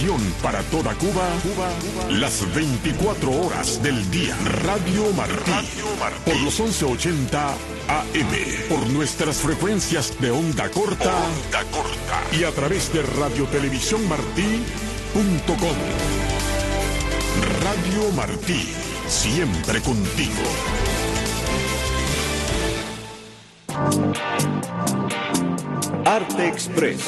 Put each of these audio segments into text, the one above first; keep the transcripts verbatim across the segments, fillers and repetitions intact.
televisión para toda Cuba, Cuba, Cuba, las veinticuatro horas del día. Radio Martí, Radio Martí, por los once ochenta A M, por nuestras frecuencias de onda corta, onda corta y a través de radiotelevisión martí punto com. Radio Martí, siempre contigo. Arte Express.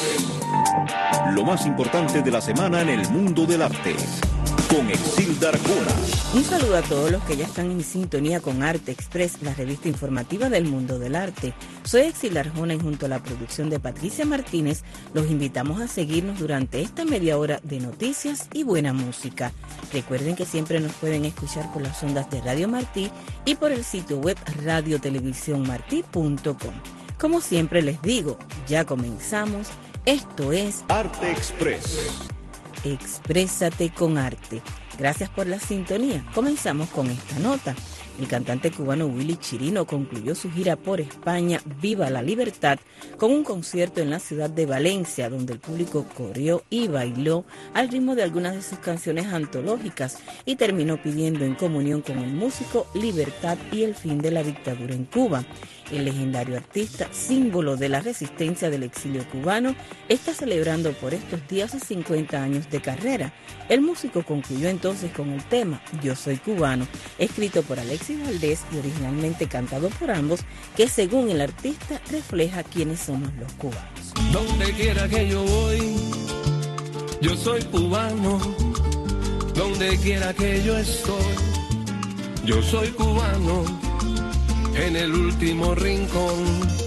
Lo más importante de la semana en el mundo del arte. Con Exilda Arjona. Un saludo a todos los que ya están en sintonía con Arte Express, la revista informativa del mundo del arte. Soy Exilda Arjona y junto a la producción de Patricia Martínez los invitamos a seguirnos durante esta media hora de noticias y buena música. Recuerden que siempre nos pueden escuchar por las ondas de Radio Martí y por el sitio web radio televisión martí punto com. Como siempre les digo, ya comenzamos. Esto es Arte Express. Exprésate con arte. Gracias por la sintonía. Comenzamos con esta nota. El cantante cubano Willy Chirino concluyó su gira por España, Viva la Libertad, con un concierto en la ciudad de Valencia, donde el público coreó y bailó al ritmo de algunas de sus canciones antológicas y terminó pidiendo en comunión con el músico libertad y el fin de la dictadura en Cuba. El legendario artista, símbolo de la resistencia del exilio cubano, está celebrando por estos días sus cincuenta años de carrera. El músico concluyó entonces con el tema Yo Soy Cubano, escrito por Alexis Valdés y originalmente cantado por ambos, que según el artista refleja quiénes somos los cubanos. Donde quiera que yo voy, yo soy cubano. Donde quiera que yo estoy, yo soy cubano. En el último rincón,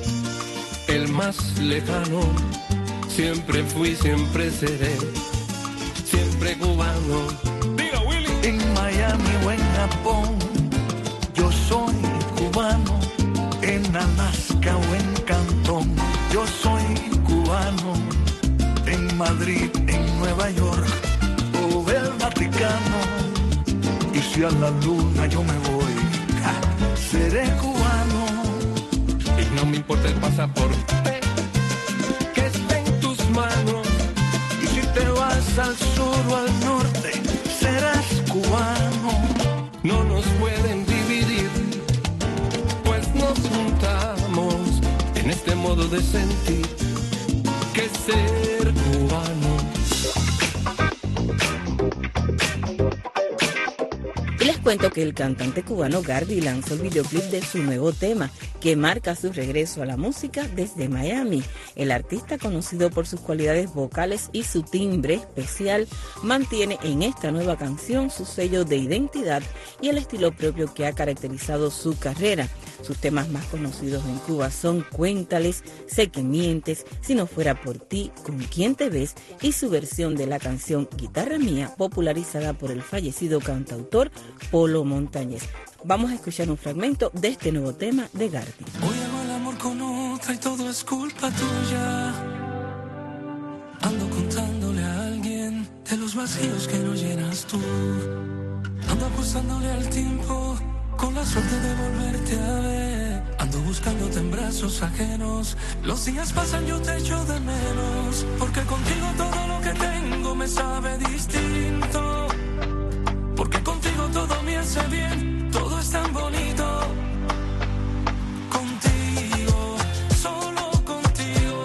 el más lejano, siempre fui, siempre seré, siempre cubano. Diga, Willy. En Miami o en Japón, yo soy cubano. En Alaska o en Cantón, yo soy cubano. En Madrid, en Nueva York o el Vaticano. Y si a la luna yo me voy, seré cubano. Y no me importa el pasaporte que esté en tus manos. Y si te vas al sur o al norte, serás cubano. No nos pueden dividir, pues nos juntamos en este modo de sentir que ser cubano. Cuento que el cantante cubano Gardy lanzó el videoclip de su nuevo tema, que marca su regreso a la música desde Miami. El artista, conocido por sus cualidades vocales y su timbre especial, mantiene en esta nueva canción su sello de identidad y el estilo propio que ha caracterizado su carrera. Sus temas más conocidos en Cuba son Cuéntales, Sé que mientes, Si no fuera por ti, Con quién te ves y su versión de la canción Guitarra Mía, popularizada por el fallecido cantautor Polo Montañez. Vamos a escuchar un fragmento de este nuevo tema de Gardy. Hoy hago el amor con otra y todo es culpa tuya. Ando contándole a alguien de los vacíos que no llenas tú. Ando apostándole al tiempo con la suerte de volverte a ver. Ando buscándote en brazos ajenos. Los días pasan, yo te echo de menos. Porque contigo todo lo que tengo me sabe distinto. Porque contigo todo me hace bien, todo es tan bonito. Contigo, solo contigo.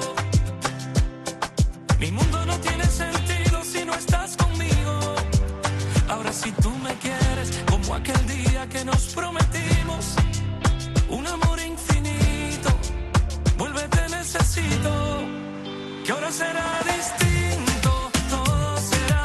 Mi mundo no tiene sentido si no estás conmigo. Ahora si tú me quieres, como aquel día que nos prometimos, un amor infinito, vuelve, te necesito. Que ahora será distinto, todo será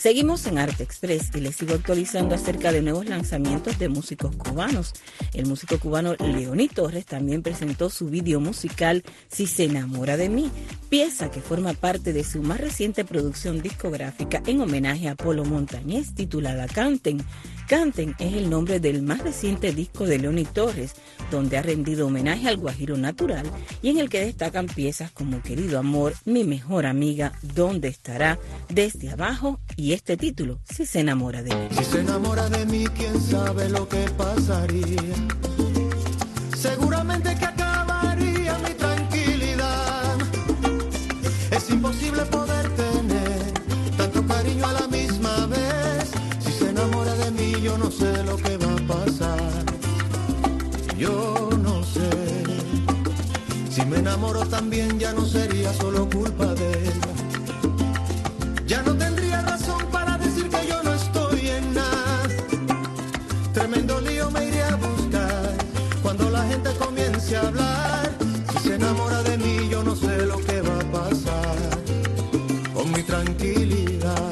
Seguimos en Arte Express y les sigo actualizando acerca de nuevos lanzamientos de músicos cubanos. El músico cubano Leoni Torres también presentó su video musical Si se enamora de mí, pieza que forma parte de su más reciente producción discográfica en homenaje a Polo Montañés, titulada Canten. Canten es el nombre del más reciente disco de Leoni Torres, donde ha rendido homenaje al guajiro natural y en el que destacan piezas como Querido Amor, Mi Mejor Amiga, ¿Dónde estará?, Desde Abajo y este título, Si se enamora de mí. Si se enamora de mí, quién sabe lo que pasaría. Seguramente que acabaría mi tranquilidad. Es imposible poder tener tanto cariño a la misma vez. Si se enamora de mí, yo no sé lo que va a pasar. Yo no sé. Si me enamoro también, ya no sería solo culpa de ella. Ya no tendría razón para decir que yo no estoy en nada. Tremendo lío me iré a buscar cuando la gente comience a hablar. Si se enamora de mí, yo no sé lo que va a pasar con mi tranquilidad.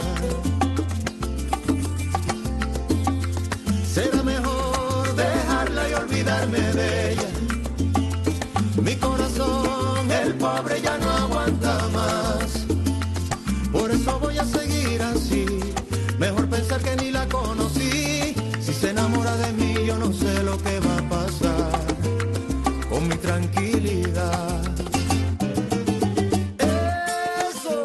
Será mejor dejarla y olvidarme de ella. Mi corazón, el pobre, ya no aguanta más. Por eso voy a seguir así. Mejor pensar que ni la conocí. Si se enamora de mí, yo no sé lo que va a pasar con mi tranquilidad. Eso.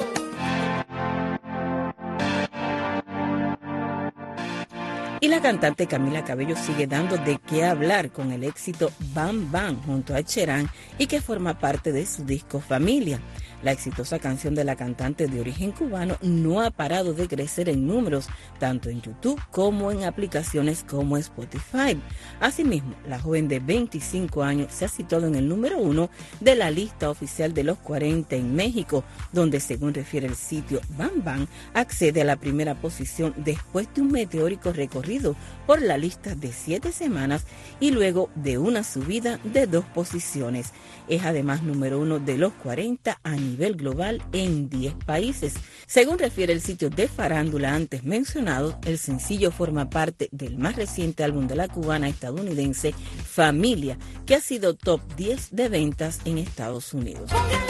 Y la cantante Camila Cabello sigue dando de qué hablar con el éxito Bam Bam junto a Cherán y que forma parte de su disco Familia. La exitosa canción de la cantante de origen cubano no ha parado de crecer en números, tanto en YouTube como en aplicaciones como Spotify. Asimismo, la joven de veinticinco años se ha situado en el número uno de la lista oficial de los cuarenta en México, donde, según refiere el sitio Bam Bam, accede a la primera posición después de un meteórico recorrido por la lista de siete semanas y luego de una subida de dos posiciones. Es además número uno de los cuarenta a nivel global en diez países. Según refiere el sitio de farándula antes mencionado, el sencillo forma parte del más reciente álbum de la cubana estadounidense Familia, que ha sido top diez de ventas en Estados Unidos.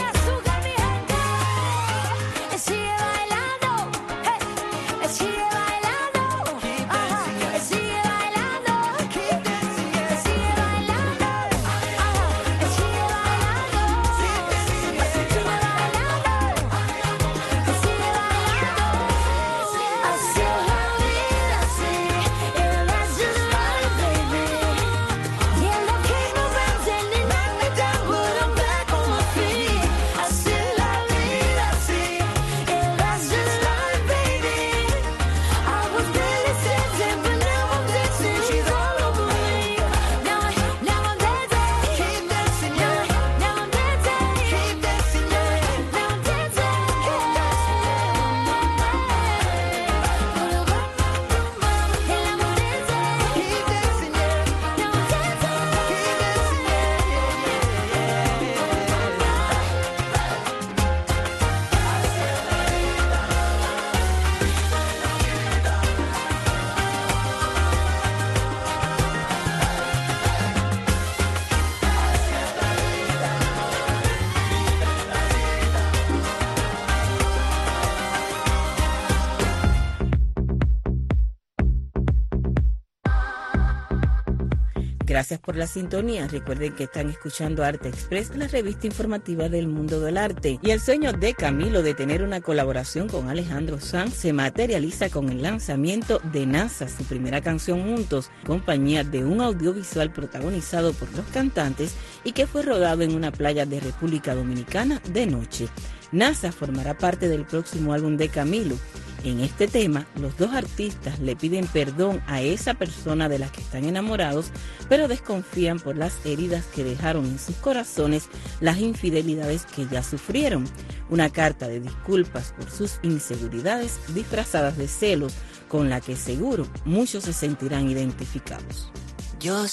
Gracias por la sintonía. Recuerden que están escuchando Arte Express, la revista informativa del mundo del arte. Y el sueño de Camilo de tener una colaboración con Alejandro Sanz se materializa con el lanzamiento de NASA, su primera canción juntos, compañía de un audiovisual protagonizado por los cantantes y que fue rodado en una playa de República Dominicana de noche. NASA formará parte del próximo álbum de Camilo. En este tema, los dos artistas le piden perdón a esa persona de la que están enamorados, pero desconfían por las heridas que dejaron en sus corazones las infidelidades que ya sufrieron. Una carta de disculpas por sus inseguridades disfrazadas de celos, con la que seguro muchos se sentirán identificados. Yo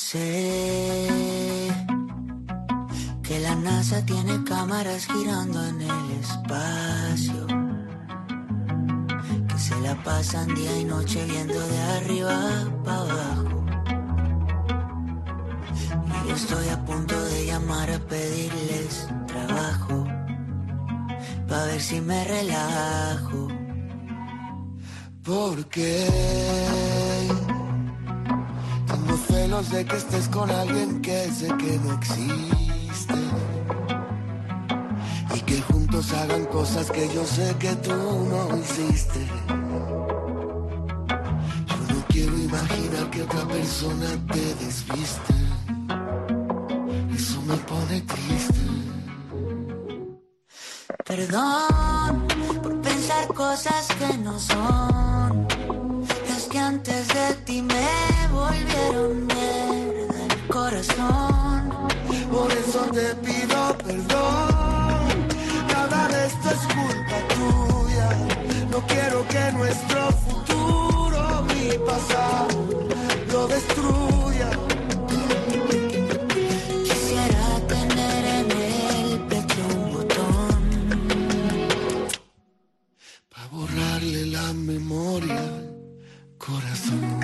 sé que la NASA tiene cámaras girando en el espacio, que se la pasan día y noche viendo de arriba para abajo. Y yo estoy a punto de llamar a pedirles trabajo, pa' ver si me relajo. Porque tengo celos de que estés con alguien que sé que no existe, y que juntos hagan cosas que yo sé que tú no hiciste. Yo no quiero imaginar que otra persona te desviste. Eso me pone triste. Perdón por pensar cosas que no son. Es que antes de ti me volvieron mierda el corazón. Por eso te pido perdón. Nada de esto es culpa tuya. No quiero que nuestro futuro, mi pasado, lo destruya. Quisiera tener en el pecho un botón pa' borrarle la memoria al corazón.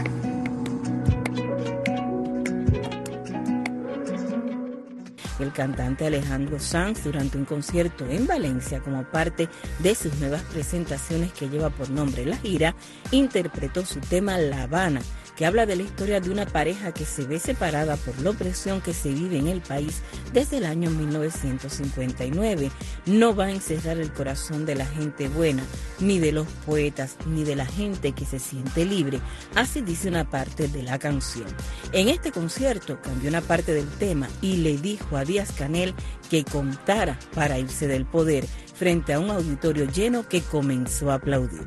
El cantante Alejandro Sanz, durante un concierto en Valencia como parte de sus nuevas presentaciones que lleva por nombre La Gira, interpretó su tema La Habana, que habla de la historia de una pareja que se ve separada por la opresión que se vive en el país desde el año mil novecientos cincuenta y nueve. No va a encerrar el corazón de la gente buena, ni de los poetas, ni de la gente que se siente libre, así dice una parte de la canción. En este concierto cambió una parte del tema y le dijo a Díaz-Canel que contara para irse del poder, frente a un auditorio lleno que comenzó a aplaudir.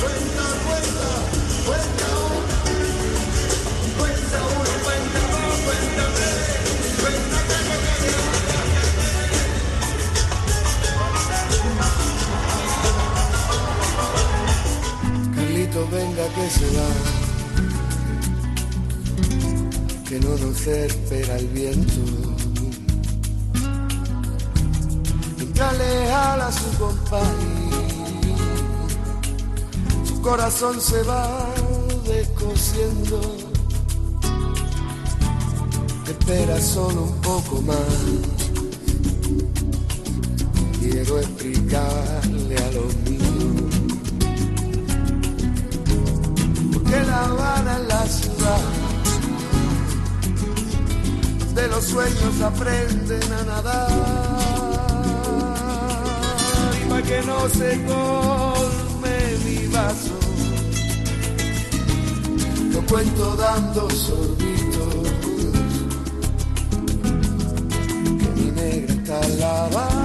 Carlito, venga que se va, que no nos espera el viento. Mientras le jala su compás, su corazón se va descosiendo. Espera solo un poco más. Quiero explicarle a los míos porque La Habana es la ciudad de los sueños aprenden a nadar, y para que no se colme mi vaso lo cuento dando sorbitos, que mi negra está en La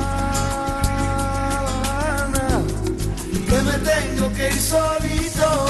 Habana, que me tengo que ir solito.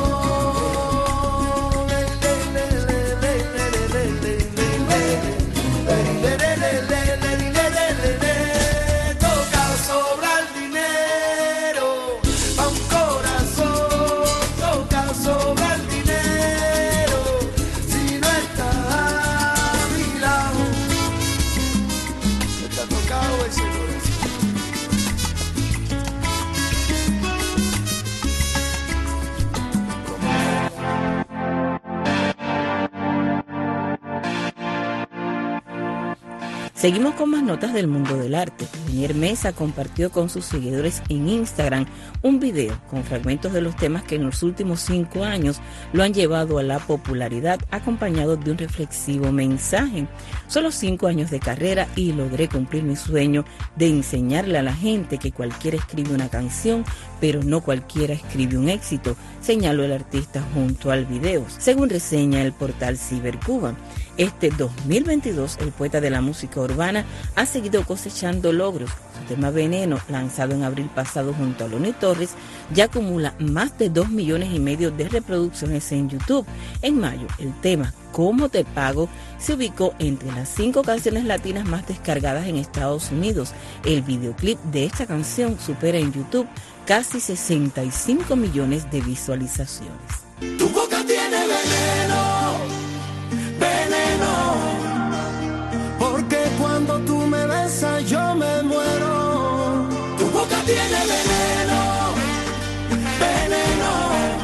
Seguimos con más notas del mundo del arte. Daniel Mesa compartió con sus seguidores en Instagram un video con fragmentos de los temas que en los últimos cinco años lo han llevado a la popularidad, acompañado de un reflexivo mensaje. Solo cinco años de carrera y logré cumplir mi sueño de enseñarle a la gente que cualquiera escribe una canción, pero no cualquiera escribe un éxito, señaló el artista junto al video. Según reseña el portal Cibercuba, este dos mil veintidós el poeta de la música urbana ha seguido cosechando logros. Su tema Veneno, lanzado en abril pasado junto a Lonnie Torres, ya acumula más de dos millones y medio de reproducciones en YouTube. En mayo, el tema ¿Cómo te pago? Se ubicó entre las cinco canciones latinas más descargadas en Estados Unidos. El videoclip de esta canción supera en YouTube casi sesenta y cinco millones de visualizaciones. Tu boca tiene veneno, veneno, porque cuando tú me besas yo me muero. Tu boca tiene veneno, veneno,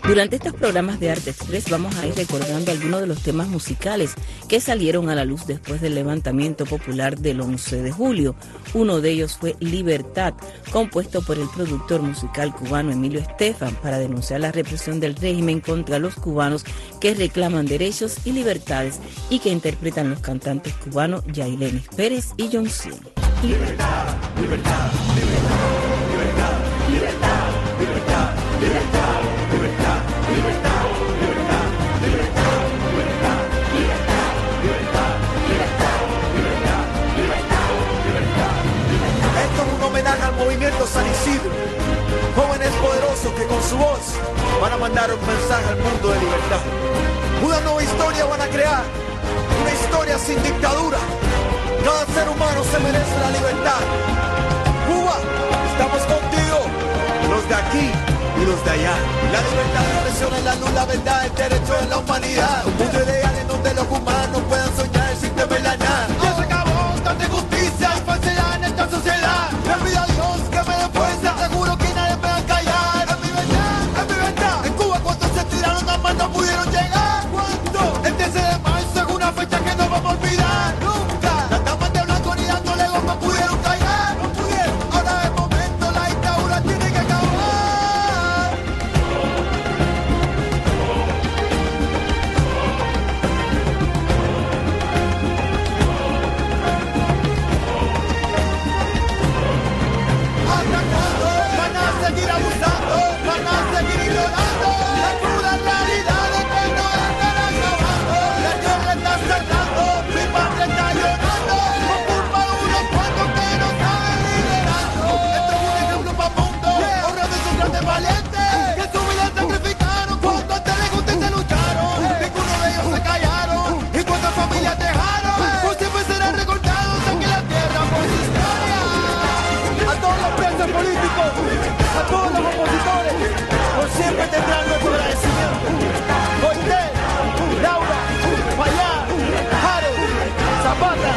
Durante estos programas de Arte Express vamos a ir recordando algunos de los temas musicales que salieron a la luz después del levantamiento popular del once de julio. Uno de ellos fue Libertad, compuesto por el productor musical cubano Emilio Estefan para denunciar la represión del régimen contra los cubanos que reclaman derechos y libertades y que interpretan los cantantes cubanos Yailenis Pérez y John Cien. Libertad, libertad, libertad, libertad, libertad, libertad, libertad, libertad, libertad, libertad, libertad, libertad, libertad, libertad, libertad, libertad, libertad, libertad, libertad. Esto es un homenaje al movimiento San Isidro, jóvenes poderosos que con su voz van a mandar un mensaje al mundo de libertad. Una nueva historia van a crear, una historia sin dictadura. Cada ser humano se merece la libertad. Cuba, estamos contigo, los de aquí y los de allá. La libertad, la expresión es la luz, la verdad, el derecho es la humanidad. Un mundo ideal en donde los humanos puedan soñar sin temer la nada. Ya se acabó tanta injusticia y falsedad en esta sociedad. Le pido a Dios que me dé fuerza, seguro que nadie me va a callar. Es mi verdad, es mi verdad. En Cuba cuántos se tiraron las manos no pudieron llegar. ¿Cuánto? El trece de marzo es una fecha que no vamos a olvidar. Nunca. Las damas de blanco ni dándole goma pudieron callar. No pudieron. Ahora es el momento, la dictadura tiene que acabar. ¿Hasta cuándo van a seguir abusando? Van a seguir ignorando la cruda realidad de que no estarán acabando. La tierra está cerrando, mi patria está llorando por culpa de unos cuantos que no saben liderando. Esto es un ejemplo para el mundo, honrando esos grandes valientes que su vida sacrificaron cuando ante la injusticia lucharon. Ninguno de ellos se callaron y cuántas familias dejaron. Por siempre serán recordados aquí en la tierra por su historia. A todos los presos políticos, a todos los opositores, por siempre tendrán nuestro agradecimiento. Oite, Laura, Payá, Harold, Zapata.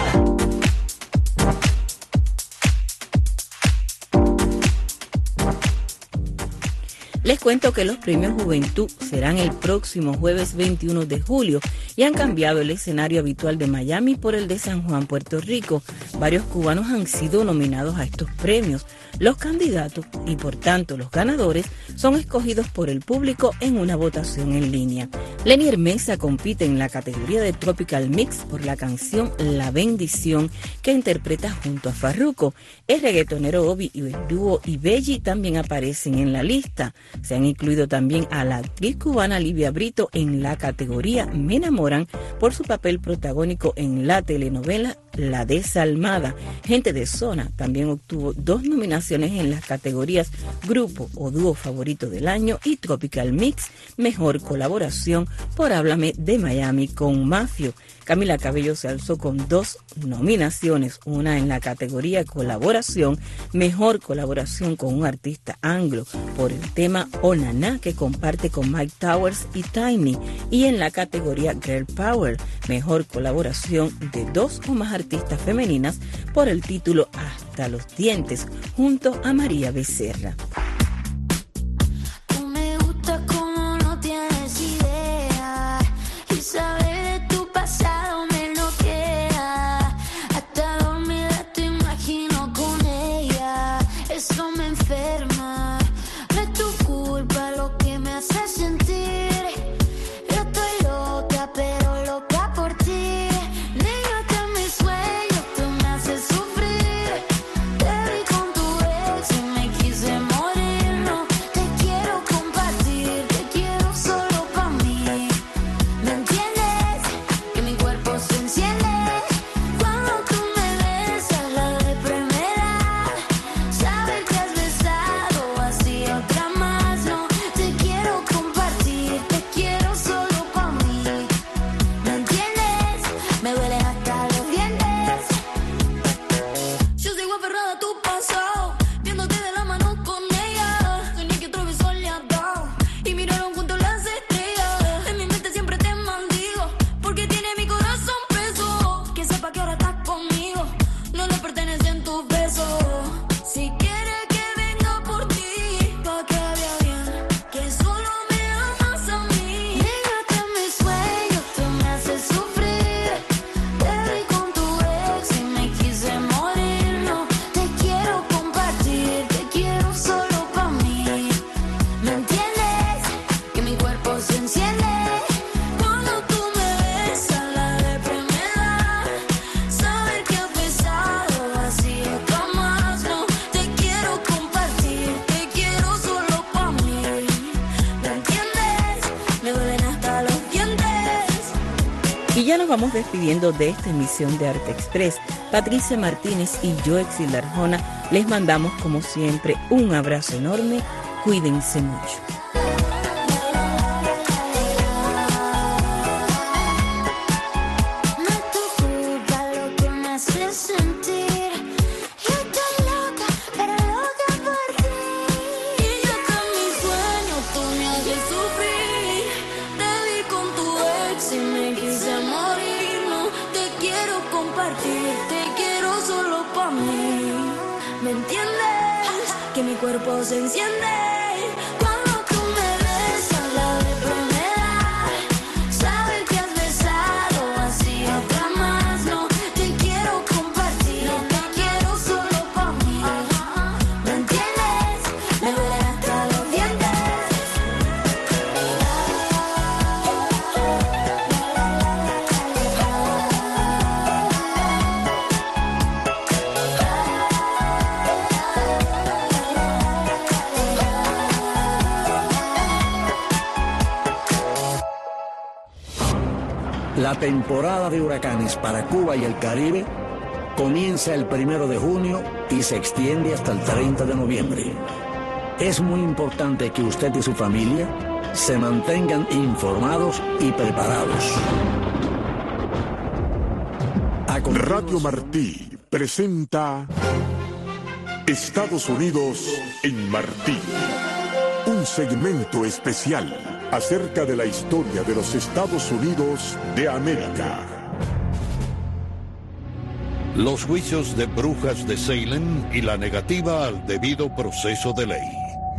Les cuento que los premios Juventud serán el próximo jueves veintiuno de julio y han cambiado el escenario habitual de Miami por el de San Juan, Puerto Rico. Varios cubanos han sido nominados a estos premios. Los candidatos y por tanto los ganadores son escogidos por el público en una votación en línea. Lenier Mesa compite en la categoría de Tropical Mix por la canción La Bendición que interpreta junto a Farruko. El reggaetonero Obi y el dúo Ibelli también aparecen en la lista. Se han incluido también a la actriz cubana Livia Brito en la categoría Me Enamoran por su papel protagónico en la telenovela La Desalmada. Gente de Zona también obtuvo dos nominaciones en las categorías Grupo o Dúo Favorito del Año y Tropical Mix, Mejor Colaboración por Háblame de Miami con Mafio. Camila Cabello se alzó con dos nominaciones, una en la categoría Colaboración, Mejor Colaboración con un artista anglo por el tema Oh Nana que comparte con Mike Towers y Tiny, y en la categoría Girl Power, Mejor Colaboración de dos o más artistas femeninas por el título Hasta los Dientes, junto a María Becerra. Tú me gusta como no tienes idea y saber de tu pasado me bloquea. Hasta dormida te imagino con ella, eso me enferma. No es tu culpa lo que me hace sentir. Yo estoy loca, pero loca por ti. Negate a mis sueños, tú me haces sufrir. Te vi con tu ex y me quise morir. Ya nos vamos despidiendo de esta emisión de Arte Express. Patricia Martínez y yo, Exilda Arjona, les mandamos como siempre un abrazo enorme. Cuídense mucho. Mi cuerpo se enciende cuando tú me besas, la depre me da. Saber que has besado así otra más, no te quiero compartir, no te quiero solo para mí. ¿Me entiendes? Me duele hasta los dientes. La temporada de huracanes para Cuba y el Caribe comienza el primero de junio y se extiende hasta el treinta de noviembre. Es muy importante que usted y su familia se mantengan informados y preparados. Radio Martí presenta Estados Unidos en Martí, un segmento especial acerca de la historia de los Estados Unidos de América. Los juicios de brujas de Salem y la negativa al debido proceso de ley.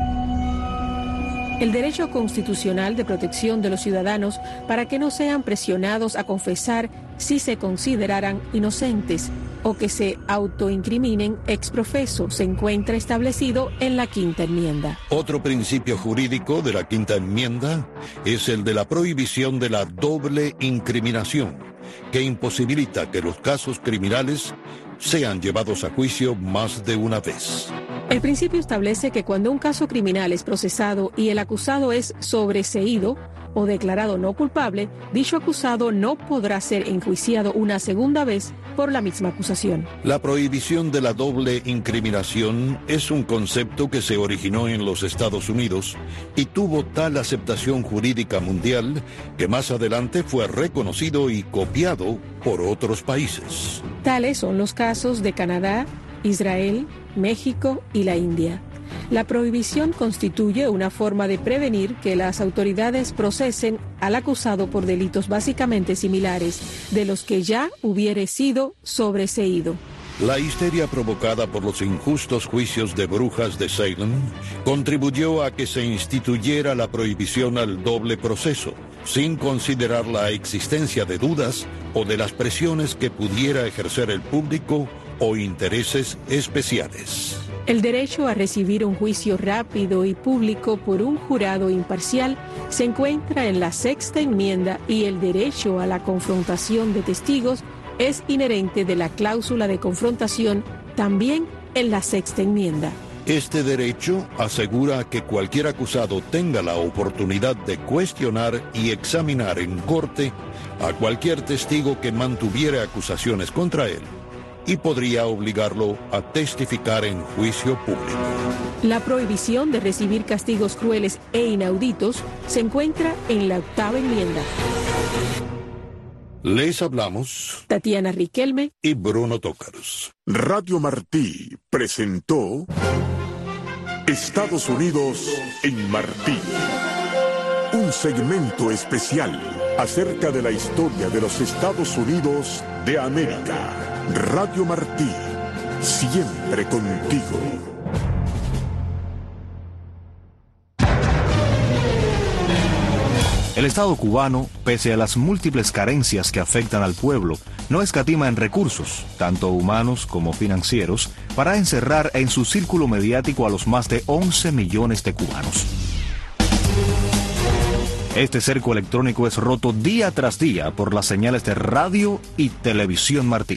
El derecho constitucional de protección de los ciudadanos para que no sean presionados a confesar si se consideraran inocentes o que se autoincriminen ex profeso se encuentra establecido en la Quinta Enmienda. Otro principio jurídico de la Quinta Enmienda es el de la prohibición de la doble incriminación, que imposibilita que los casos criminales sean llevados a juicio más de una vez. El principio establece que cuando un caso criminal es procesado y el acusado es sobreseído o declarado no culpable, dicho acusado no podrá ser enjuiciado una segunda vez por la misma acusación. La prohibición de la doble incriminación es un concepto que se originó en los Estados Unidos y tuvo tal aceptación jurídica mundial que más adelante fue reconocido y copiado por otros países. Tales son los casos de Canadá, Israel, México y la India. La prohibición constituye una forma de prevenir que las autoridades procesen al acusado por delitos básicamente similares de los que ya hubiere sido sobreseído. La histeria provocada por los injustos juicios de brujas de Salem contribuyó a que se instituyera la prohibición al doble proceso, sin considerar la existencia de dudas o de las presiones que pudiera ejercer el público o intereses especiales. El derecho a recibir un juicio rápido y público por un jurado imparcial se encuentra en la Sexta Enmienda y el derecho a la confrontación de testigos es inherente de la cláusula de confrontación también en la Sexta Enmienda. Este derecho asegura que cualquier acusado tenga la oportunidad de cuestionar y examinar en corte a cualquier testigo que mantuviera acusaciones contra él y podría obligarlo a testificar en juicio público. La prohibición de recibir castigos crueles e inauditos se encuentra en la Octava Enmienda. Les hablamos Tatiana Riquelme y Bruno Tócaros. Radio Martí presentó Estados Unidos en Martí, un segmento especial acerca de la historia de los Estados Unidos de América. Radio Martí, siempre contigo. El Estado cubano, pese a las múltiples carencias que afectan al pueblo, no escatima en recursos, tanto humanos como financieros, para encerrar en su círculo mediático a los más de once millones de cubanos. Este cerco electrónico es roto día tras día por las señales de radio y televisión Martí.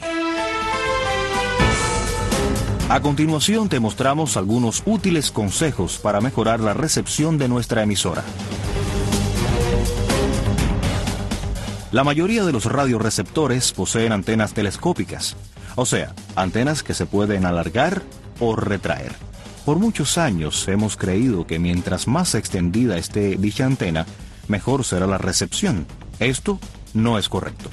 A continuación te mostramos algunos útiles consejos para mejorar la recepción de nuestra emisora. La mayoría de los radioreceptores poseen antenas telescópicas, o sea, antenas que se pueden alargar o retraer. Por muchos años hemos creído que mientras más extendida esté dicha antena, mejor será la recepción. Esto no es correcto.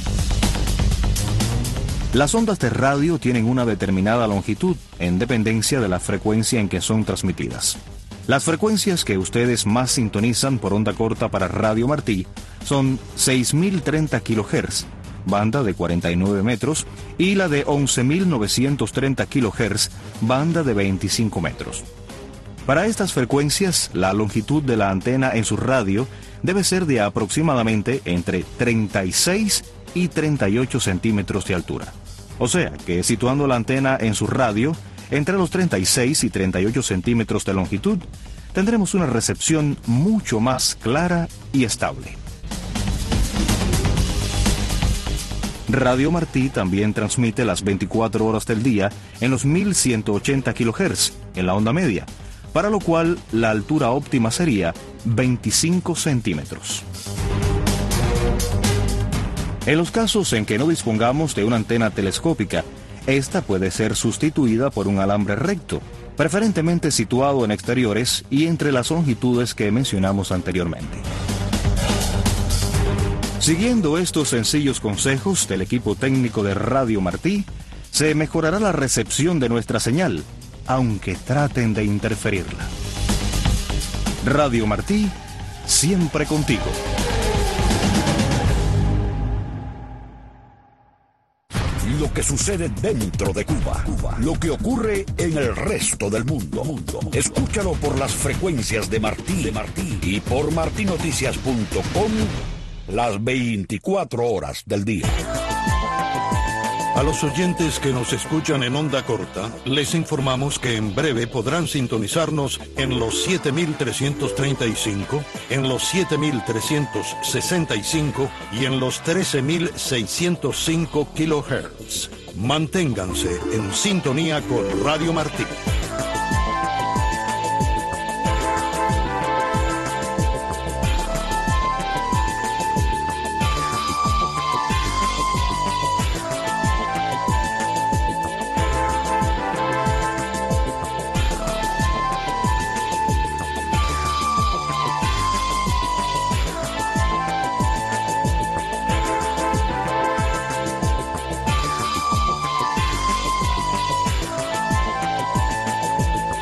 Las ondas de radio tienen una determinada longitud en dependencia de la frecuencia en que son transmitidas. Las frecuencias que ustedes más sintonizan por onda corta para Radio Martí son seis mil treinta kilohertz, banda de cuarenta y nueve metros, y la de once mil novecientos treinta kilohertz, banda de veinticinco metros. Para estas frecuencias, la longitud de la antena en su radio debe ser de aproximadamente entre treinta y seis y treinta y ocho centímetros de altura. O sea que situando la antena en su radio entre los treinta y seis y treinta y ocho centímetros de longitud, tendremos una recepción mucho más clara y estable. Radio Martí también transmite las veinticuatro horas del día en los mil ciento ochenta kilohertz en la onda media, para lo cual la altura óptima sería veinticinco centímetros. En los casos en que no dispongamos de una antena telescópica, esta puede ser sustituida por un alambre recto, preferentemente situado en exteriores y entre las longitudes que mencionamos anteriormente. Siguiendo estos sencillos consejos del equipo técnico de Radio Martí, se mejorará la recepción de nuestra señal, aunque traten de interferirla. Radio Martí, siempre contigo. Lo que sucede dentro de Cuba, Cuba, lo que ocurre en el resto del mundo. mundo. Escúchalo por las frecuencias de Martí, de Martí y por martí noticias punto com las veinticuatro horas del día. A los oyentes que nos escuchan en onda corta, les informamos que en breve podrán sintonizarnos en los siete mil trescientos treinta y cinco, en los siete mil trescientos sesenta y cinco y en los trece mil seiscientos cinco kilohertz. Manténganse en sintonía con Radio Martí.